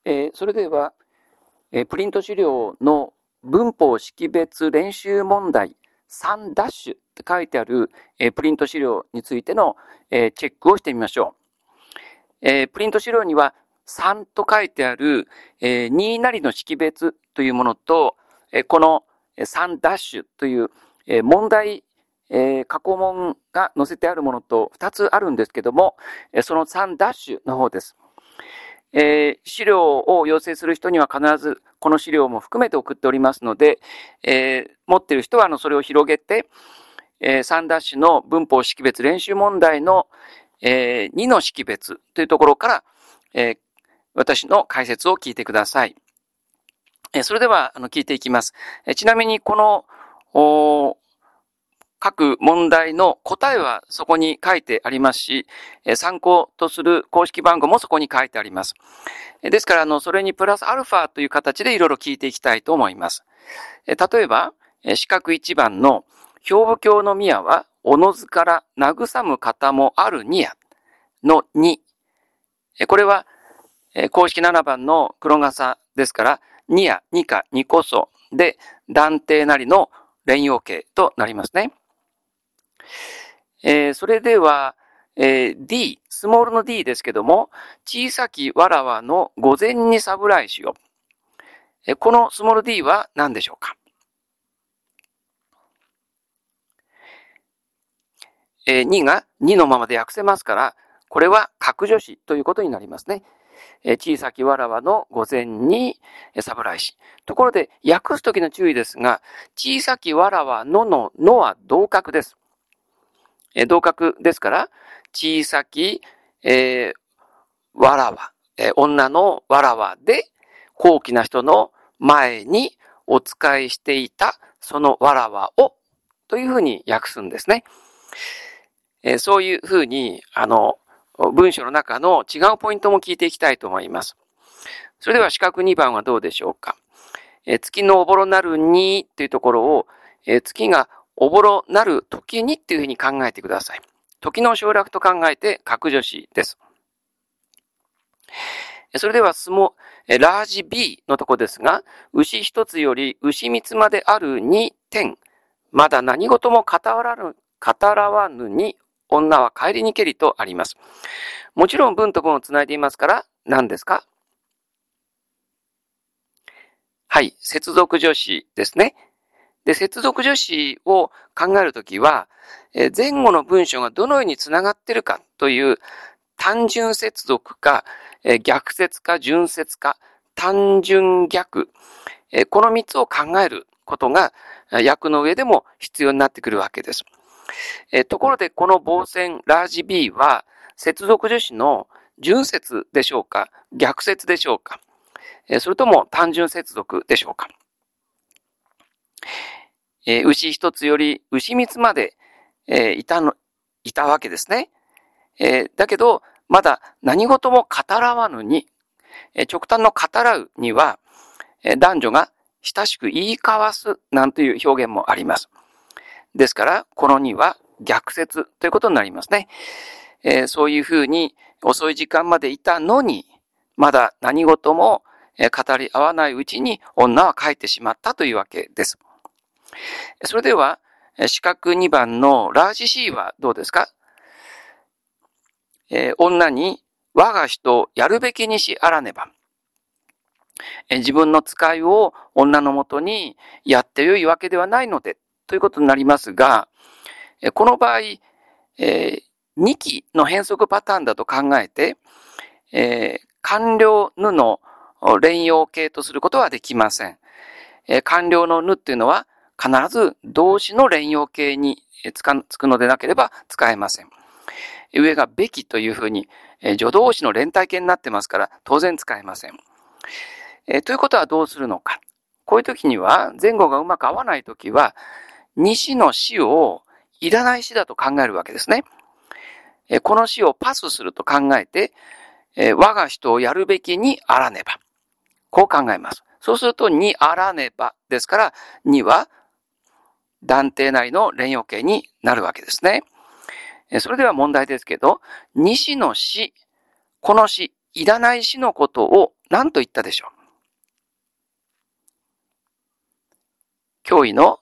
それでは、プリント資料の文法識別練習問題3ダッシュって書いてある、プリント資料についての、チェックをしてみましょう。プリント資料には3と書いてある、2なりの識別というものと、この3ダッシュという、問題、過去問が載せてあるものと2つあるんですけども、その3ダッシュの方です。資料を要請する人には必ずこの資料も含めて送っておりますので、持っている人はそれを広げて、3ダッシュの文法識別練習問題の、2の識別というところから、私の解説を聞いてください。それでは聞いていきます。ちなみにこの各問題の答えはそこに書いてありますし、参考とする公式番号もそこに書いてあります。ですからそれにプラスアルファという形でいろいろ聞いていきたいと思います。例えば、四角1番の兵部教の宮はおのずから慰む方もあるにやの2。これは公式7番の黒傘ですから、2や2か2こそで断定なりの連用形となりますね。それでは、D、スモールの D ですけども、小さきわらわの御前に侍しよ。このスモール D は何でしょうか。2が2のままで訳せますから、これは格助詞ということになりますね。小さきわらわの御前に侍し。ところで、訳すときの注意ですが、小さきわらわののは同格です。同格ですから、小さき、わらわ、女のわらわで、高貴な人の前にお使いしていた、そのわらわを、というふうに訳すんですね。そういうふうに、文章の中の違うポイントも聞いていきたいと思います。それでは四角2番はどうでしょうか。月のおぼろなるにというところを、月がおぼろなる時にっていうふうに考えてください。時の省略と考えて格助詞です。それではラージ B のところですが、牛一つより牛三つまである2点。まだ何事も語らわぬに女は帰りにけりとあります。もちろん文と文をつないでいますから何ですか。はい、接続助詞ですね。で、接続助詞を考えるときは、前後の文章がどのようにつながっているかという単純接続か、逆接か順接か、単純逆、この3つを考えることが訳の上でも必要になってくるわけです。ところでこの傍線ラージ B は接続助詞の順接でしょうか、逆接でしょうか、それとも単純接続でしょうか。牛一つより牛三つまで、いたわけですね。だけど、まだ何事も語らわぬに、直短の語らうには、男女が親しく言い交わすなんていう表現もあります。ですから、この2は逆接ということになりますね。そういうふうに遅い時間までいたのに、まだ何事も語り合わないうちに女は帰ってしまったというわけです。それでは、四角2番のラージ C はどうですか。女に我が人やるべきにしあらねば。自分の使いを女のもとにやってよいわけではないので、ということになりますが、この場合、2期の変則パターンだと考えて、完了ぬの連用形とすることはできません。完了のぬっていうのは必ず動詞の連用形につくのでなければ使えません。上がべきというふうに助動詞の連体形になってますから当然使えません。ということはどうするのか。こういう時には前後がうまく合わない時は西の詞をいらない詞だと考えるわけですね。この詞をパスすると考えて、我が人をやるべきにあらねば。こう考えます。そうするとにあらねばですからには断定なりの連用形になるわけですね。それでは問題ですけど、西の詩、この詩、 いらない詩のことを何と言ったでしょう。教義の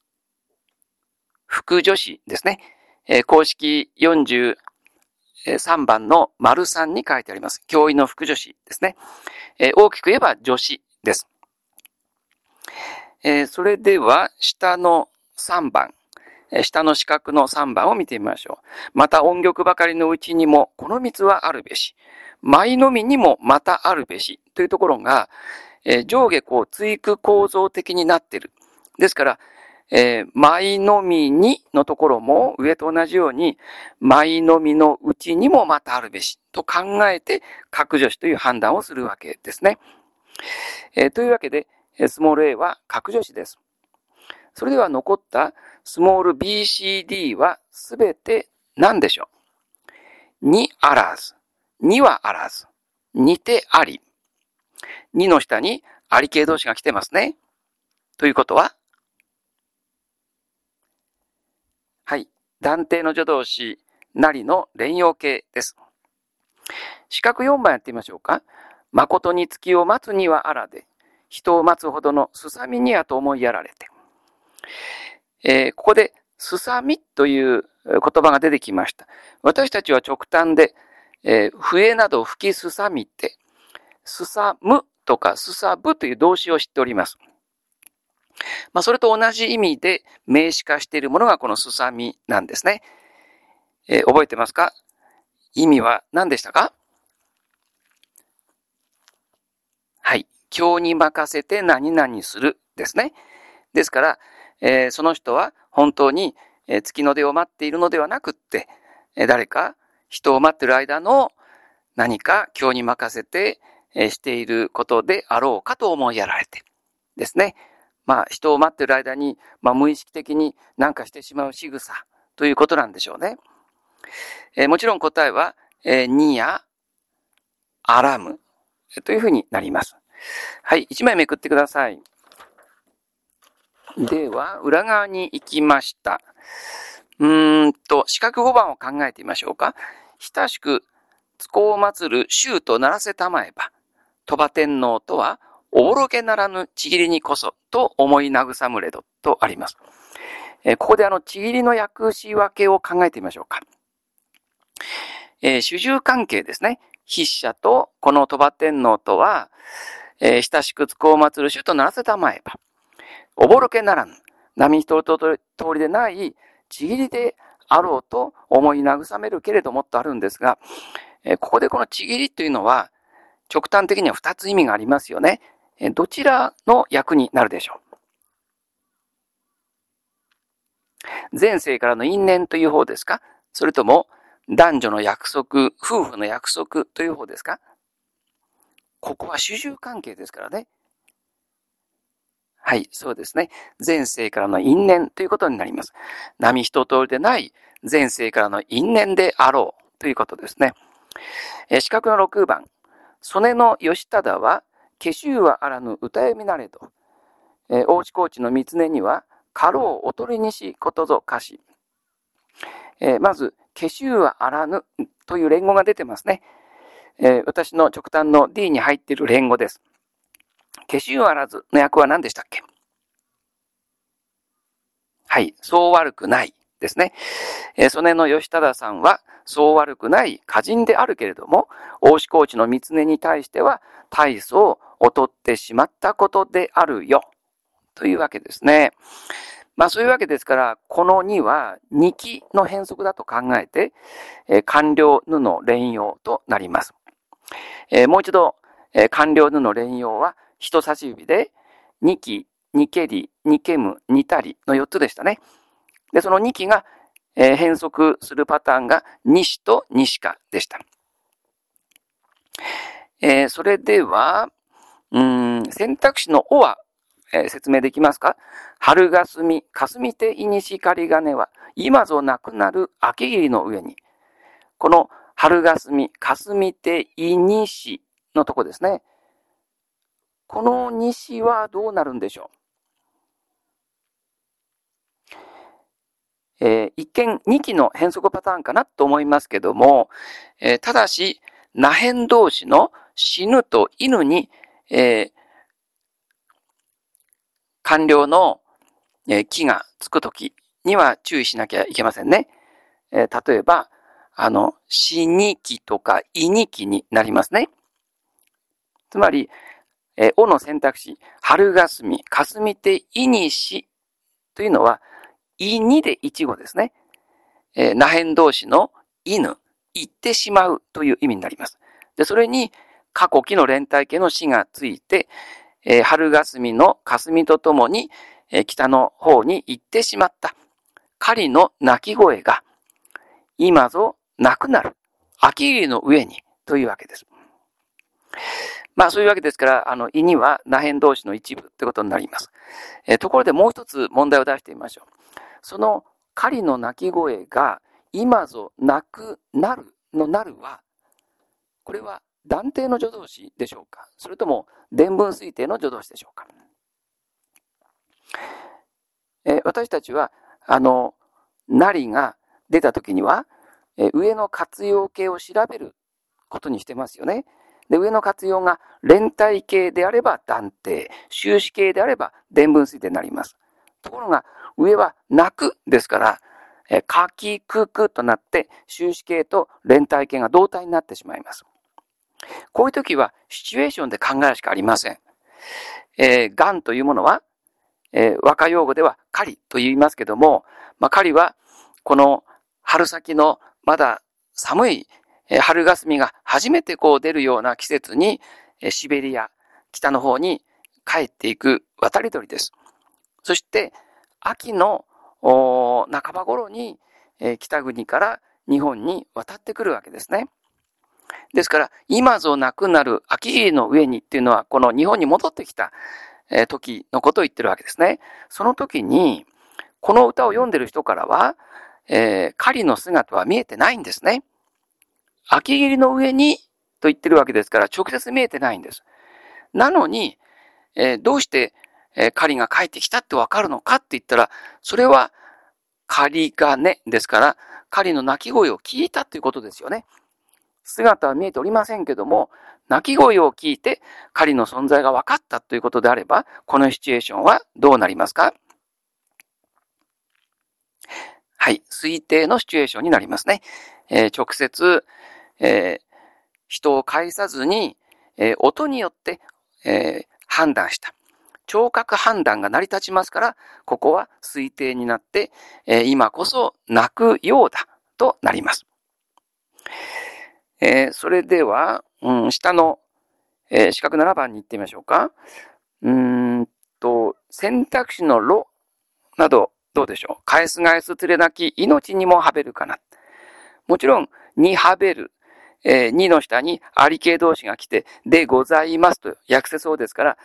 副助詞ですね。公式43番の丸3に書いてあります。教義の副助詞ですね。大きく言えば助詞です。それでは下の3番。下の四角の3番を見てみましょう。また音曲ばかりのうちにもこの蜜はあるべし。舞のみにもまたあるべし。というところが、上下対句構造的になっている。ですから、舞のみにのところも上と同じように、舞のみのうちにもまたあるべしと考えて、格助詞という判断をするわけですね。というわけで、スモール a は格助詞です。それでは残ったスモール bcd はすべて何でしょう？にあらず、にはあらず、にてあり。にの下にあり形動詞が来てますね。ということは、はい。断定の助動詞なりの連用形です。四角4番やってみましょうか。誠に月を待つにはあらで、人を待つほどのすさみにやと思いやられて。ここで、すさみという言葉が出てきました。私たちは直短で、笛など吹きすさみて、すさむとかすさぶという動詞を知っております。それと同じ意味で名詞化しているものがこのすさみなんですね。覚えてますか？意味は何でしたか？はい。教に任せて何々するですね。ですから、その人は本当に月の出を待っているのではなくって、誰か人を待っている間の何か教に任せてしていることであろうかと思いやられてですね。人を待っている間に、無意識的に何かしてしまう仕草ということなんでしょうね。もちろん答えは、にや、あらむというふうになります。はい、1枚めくってください。では、裏側に行きました。四角5番を考えてみましょうか。親しく、津子を祀る衆とならせたまえば、鳥羽天皇とは、おぼろげならぬちぎりにこそ、と思い慰むれど、とあります。ここでちぎりの訳し分けを考えてみましょうか。主従関係ですね。筆者とこの鳥羽天皇とは、親しく津子を祀る衆とならせたまえば、おぼろけならぬ、並一通りでないちぎりであろうと思い慰めるけれどもとあるんですが、ここでこのちぎりというのは、直端的には2つ意味がありますよね。どちらの訳になるでしょう？前世からの因縁という方ですか？それとも男女の約束、夫婦の約束という方ですか？ここは主従関係ですからね。はい、そうですね。前世からの因縁ということになります。並一通りでない前世からの因縁であろうということですね。四角の6番。曽根の義忠は、化州はあらぬ歌読みなれど、大内高知の三根には、家老おとりにしことぞかし。まず、化州はあらぬという連語が出てますね。私の直短の D に入っている連語です。化州あらずの訳は何でしたっけ？はい、そう悪くないですね。曽根の義忠さんは、そう悪くない歌人であるけれども、大志高知の三根に対しては、大層劣ってしまったことであるよ。というわけですね。そういうわけですから、この2は2期の変則だと考えて、完了ぬの連用となります。もう一度、完了ぬの連用は人差し指で2期、2けり、2けむ、2たりの4つでしたね。で、その2期が、変則するパターンが西と西かでした。それでは、選択肢のおは、説明できますか？春がすみ、かすみていにしかりがねは、今ぞなくなる秋霧の上に。この春がすみ、かすみていにしのとこですね。この西はどうなるんでしょう？一見2期の変則パターンかなと思いますけども、ただし、 那偏動詞の死ぬと犬に、完了の木がつくときには注意しなきゃいけませんね。例えば、死に木とかいに木になりますね。つまり、おの選択肢、春がすみ、かすみていにしというのは、いにでいちごですね。那偏動詞の犬、行ってしまうという意味になります。で、それに過去期の連帯形の死がついて、春がすみのかすみとともに、北の方に行ってしまった。狩りの鳴き声が、今ぞなくなる。秋霧の上にというわけです。まあそういうわけですから、意には那偏動詞の一部ってことになります。ところでもう一つ問題を出してみましょう。その狩りの鳴き声が今ぞなくなるのなるは、これは断定の助動詞でしょうか、それとも伝文推定の助動詞でしょうか。私たちはなりが出たときには、上の活用形を調べることにしてますよね。で、上の活用が連帯形であれば断定、終止形であれば伝文推定になります。ところが、上は泣くですから、かきくくとなって、終止形と連帯形が同体になってしまいます。こういうときは、シチュエーションで考えるしかありません。がんというものは、和歌用語では狩りと言いますけども、狩りは、この春先のまだ寒い春霞が初めて出るような季節にシベリア、北の方に帰っていく渡り鳥です。そして秋の半ば頃に北国から日本に渡ってくるわけですね。ですから今ぞなくなる秋霧の上にっていうのはこの日本に戻ってきた時のことを言ってるわけですね。その時にこの歌を読んでる人からは狩りの姿は見えてないんですね。秋霧の上にと言ってるわけですから直接見えてないんです。なのに、どうして狩りが帰ってきたってわかるのかって言ったら、それは狩り鐘ですから、狩りの鳴き声を聞いたということですよね。姿は見えておりませんけども、鳴き声を聞いて狩りの存在が分かったということであれば、このシチュエーションはどうなりますか？はい、推定のシチュエーションになりますね。直接、人を介さずに、音によって、判断した。聴覚判断が成り立ちますから、ここは推定になって、今こそ泣くようだとなります。それでは、下の、四角7番に行ってみましょうか。選択肢のろなどどうでしょう。返す返す連れなき命にもはべるかな。もちろん、にはべる。にの下にあり形動詞が来て、でございますと訳せそうですから、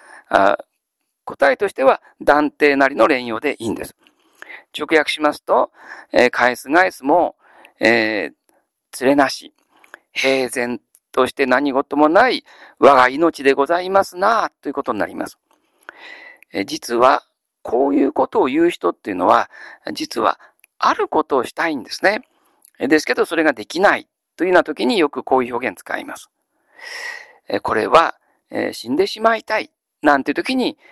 答えとしては断定なりの連用でいいんです。直訳しますと、返す返すも、連れなし、平然として何事もない我が命でございますな、ということになります。実は、こういうことを言う人っていうのは、実はあることをしたいんですね。ですけど、それができないというような時によくこういう表現使います。これは、死んでしまいたいなんていう時に、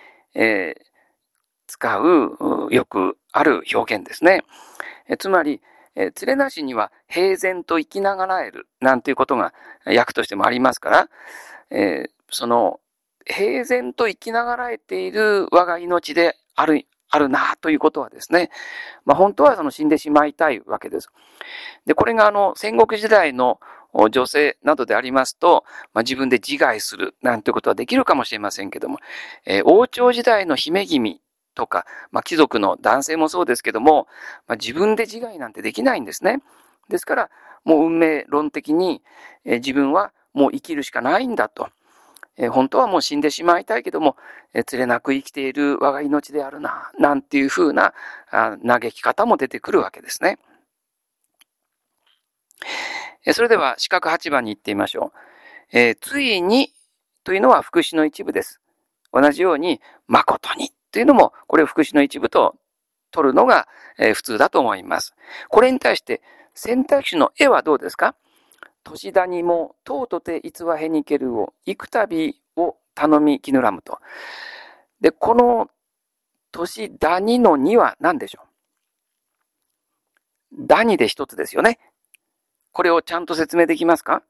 使うよくある表現ですね。つまり、連れなしには平然と生きながらえるなんていうことが訳としてもありますから、その平然と生きながらえている我が命であるなということはですね、本当は死んでしまいたいわけです。で、これが戦国時代の女性などでありますと、自分で自害するなんてことはできるかもしれませんけども、王朝時代の姫君とか、貴族の男性もそうですけども、自分で自害なんてできないんですね。ですから、もう運命論的に、自分はもう生きるしかないんだと。本当はもう死んでしまいたいけども、連れなく生きている我が命であるな、なんていうふうな嘆き方も出てくるわけですね。それでは四角8番に行ってみましょう。ついにというのは副詞の一部です。同じように誠にというのもこれを副詞の一部と取るのが普通だと思います。これに対して選択肢の絵はどうですか？ 年谷も、とうとていつはへにけるを、幾度を頼みきぬらむと。で、この年谷の2は何でしょう？谷で一つですよね。これをちゃんと説明できますか？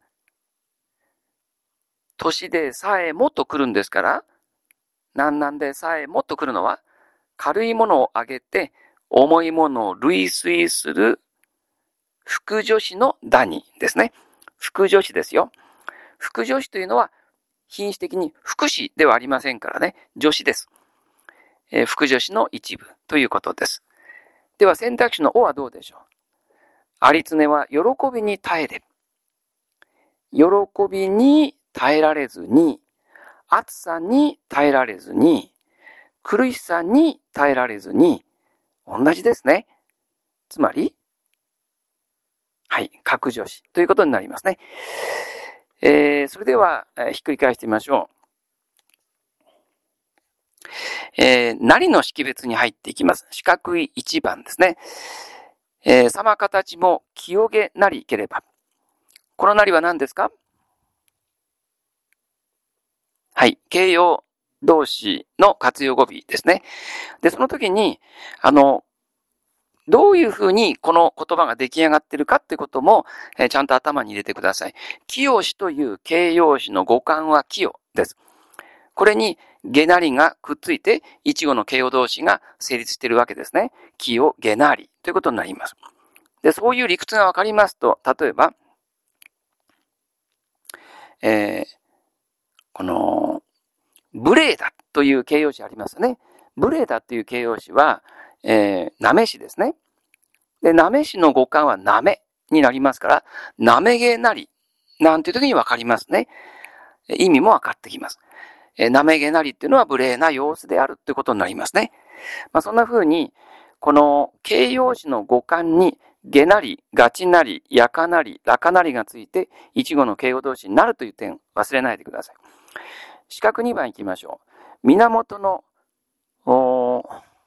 年でさえもっと来るんですから、なんなんでさえもっと来るのは、軽いものをあげて、重いものを類推する、副助詞の谷ですね。副助詞ですよ。副助詞というのは、品詞的に副詞ではありませんからね、助詞です。副助詞の一部ということです。では選択肢のおはどうでしょう？ありつねは喜びに耐えれ。喜びに耐えられずに、暑さに耐えられずに、苦しさに耐えられずに、同じですね。つまり、はい、格助詞ということになりますね。それでは、ひっくり返してみましょう。なりの識別に入っていきます。四角い1番ですね。さま形も清げなりければ。このなりは何ですか？はい。形容動詞の活用語尾ですね。で、その時に、どういうふうにこの言葉が出来上がっているかってことも、ちゃんと頭に入れてください。清しという形容詞の語感は清です。これに、げなりがくっついて、一語の形容動詞が成立しているわけですね。清、げなりということになります。で、そういう理屈がわかりますと、例えば、この、無礼だという形容詞ありますね。無礼だという形容詞は、なめしですね。で、なめしの語感はなめになりますから、なめげなりなんていう時にわかりますね。意味もわかってきます。なめげなりっていうのは無礼な様子であるということになりますね。そんな風に、この形容詞の語感に、げなり、がちなり、やかなり、らかなりがついて、一語の形容動詞になるという点、忘れないでください。四角2番いきましょう。源の、道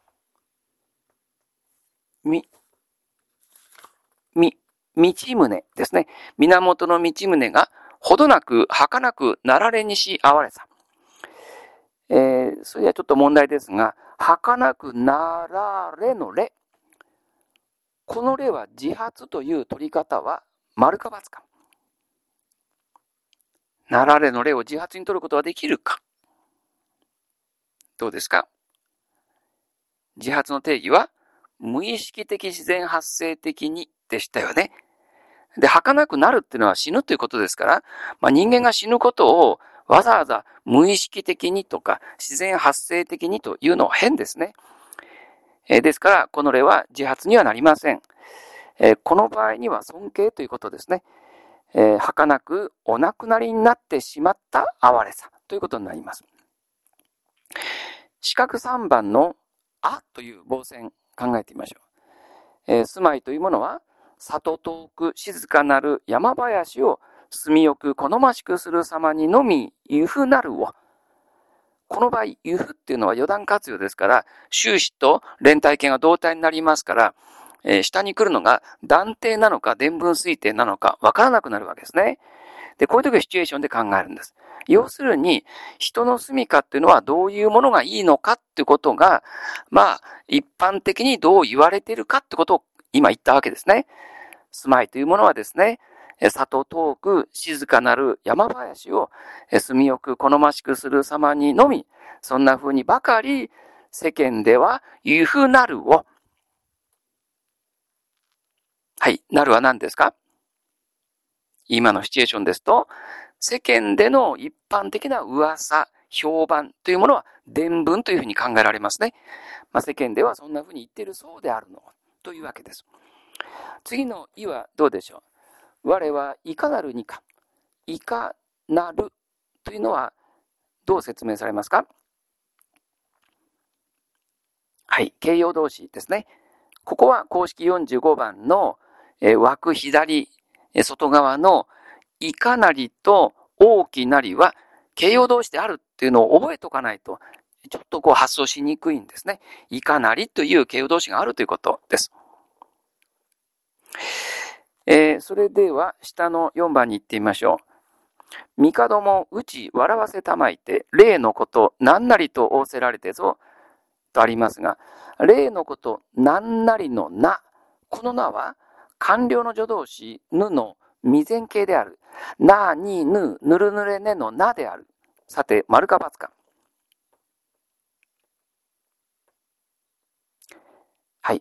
宗ですね。源の道宗が、ほどなく、儚くなられにしあわれさ。それはちょっと問題ですが、儚くなられのれ。このれは自発という取り方は丸か×か。なられのれを自発に取ることはできるか。どうですか？自発の定義は無意識的自然発生的にでしたよね。で、儚くなるっていうのは死ぬということですから、人間が死ぬことをわざわざ無意識的にとか自然発生的にというのは変ですね。ですから、この例は自発にはなりません。この場合には尊敬ということですね。儚くお亡くなりになってしまった哀れさということになります。四角3番のあという傍線考えてみましょう。住まいというものは里遠く静かなる山林を住みよく好ましくする様にのみゆふなるを。この場合、ゆふっていうのは余談活用ですから、終止と連体形が同体になりますから、下に来るのが断定なのか伝文推定なのか分からなくなるわけですね。で、こういう時はシチュエーションで考えるんです。要するに、人の住みかっていうのはどういうものがいいのかってことが、一般的にどう言われているかってことを今言ったわけですね。住まいというものはですね、里遠く静かなる山林を住みよく好ましくする様にのみ、そんな風にばかり世間ではゆふなるを。はい、なるは何ですか？今のシチュエーションですと、世間での一般的な噂、評判というものは伝聞というふうに考えられますね。世間ではそんなふうに言っているそうであるのというわけです。次のいはどうでしょう？我はいかなるにか。いかなるというのはどう説明されますか？はい、形容動詞ですね。ここは公式45番の枠左外側のいかなりと大きなりは形容動詞であるっていうのを覚えておかないと、ちょっと発想しにくいんですね。いかなりという形容動詞があるということです。 それでは下の4番に行ってみましょう。帝もうち笑わせたまいて、例のこと何なりと仰せられてぞ、とありますが、例のこと何なりのな、このなは官僚の助動詞ぬの未然形である。なにぬ、ぬるぬれねのなである。さて、丸か×か。はい、×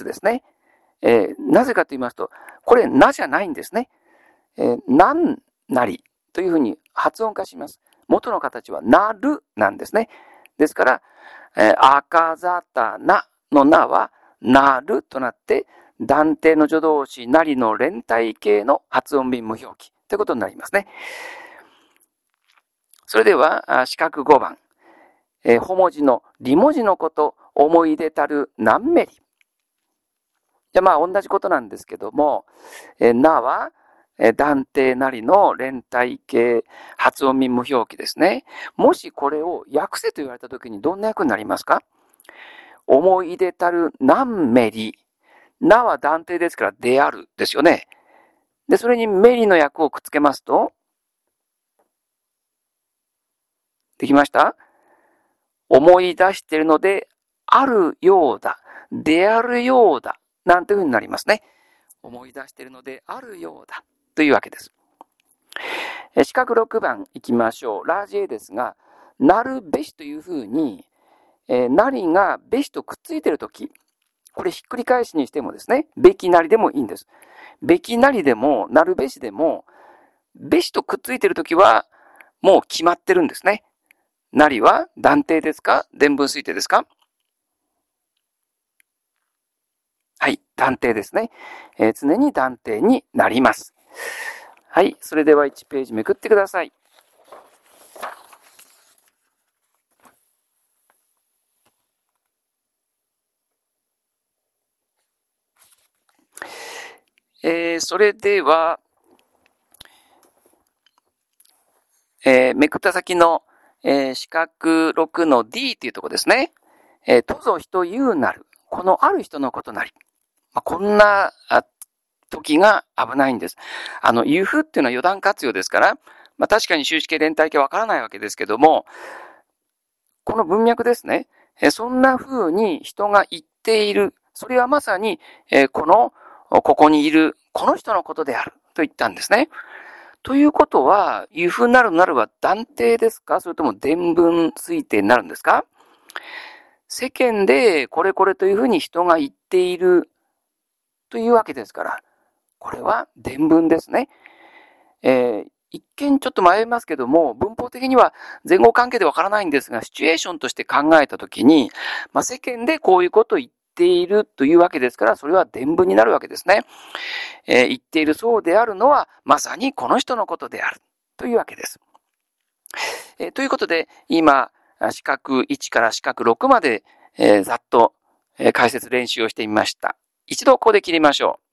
ですね。なぜかと言いますと、これなじゃないんですね。なんなりというふうに発音化します。元の形はなるなんですね。ですから、赤ざたなのなはなるとなって、断定の助動詞なりの連体形の発音便無表記ということになりますね。それでは、四角5番。ほ文字のり文字のこと思い出たるなんめり。じゃあ同じことなんですけども、なは断定なりの連体形発音便無表記ですね。もしこれを訳せと言われたときにどんな訳になりますか？思い出たるなんめり。なは断定ですからであるですよね。で、それにめりの訳をくっつけますと、できました？思い出しているのであるようだ。であるようだ。なんていうふうになりますね。思い出しているのであるようだ。というわけです。四角6番いきましょう。ラージ A ですが、なるべしというふうに、なりがべしとくっついているとき、これひっくり返しにしてもですね、べきなりでもいいんです。べきなりでも、なるべしでも、べしとくっついているときは、もう決まってるんですね。なりは断定ですか？伝文推定ですか？はい、断定ですね。常に断定になります。はい、それでは1ページめくってください。それでは、めくった先の、四角6の D というところですね。とぞ人言うなる。このある人のことなり。こんな時が危ないんです。言うふっていうのは余談活用ですから、確かに終止形連体形わからないわけですけども、この文脈ですね。そんな風に人が言っている。それはまさに、ここにいる、この人のことである。と言ったんですね。ということは、言うふうなるなるは断定ですか？それとも伝文推定になるんですか？世間でこれこれというふうに人が言っているというわけですから、これは伝文ですね。一見ちょっと迷いますけども、文法的には前後関係でわからないんですが、シチュエーションとして考えたときに、世間でこういうことを言っているというわけですから、それは伝文になるわけですね。言っているそうであるのは、まさにこの人のことであるというわけです。ということで、今、四角1から四角6まで、ざっと解説練習をしてみました。一度ここで切りましょう。